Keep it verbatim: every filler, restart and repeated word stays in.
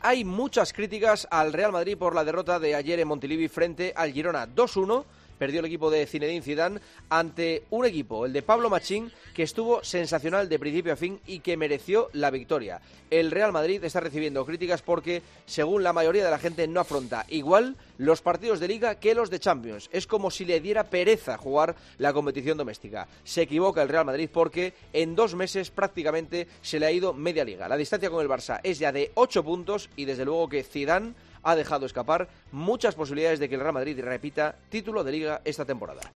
Hay muchas críticas al Real Madrid por la derrota de ayer en Montilivi frente al Girona dos uno. Perdió el equipo de Zinedine Zidane ante un equipo, el de Pablo Machín, que estuvo sensacional de principio a fin y que mereció la victoria. El Real Madrid está recibiendo críticas porque, según la mayoría de la gente, no afronta igual los partidos de Liga que los de Champions. Es como si le diera pereza jugar la competición doméstica. Se equivoca el Real Madrid porque en dos meses prácticamente se le ha ido media Liga. La distancia con el Barça es ya de ocho puntos y desde luego que Zidane ha dejado escapar muchas posibilidades de que el Real Madrid repita título de Liga esta temporada.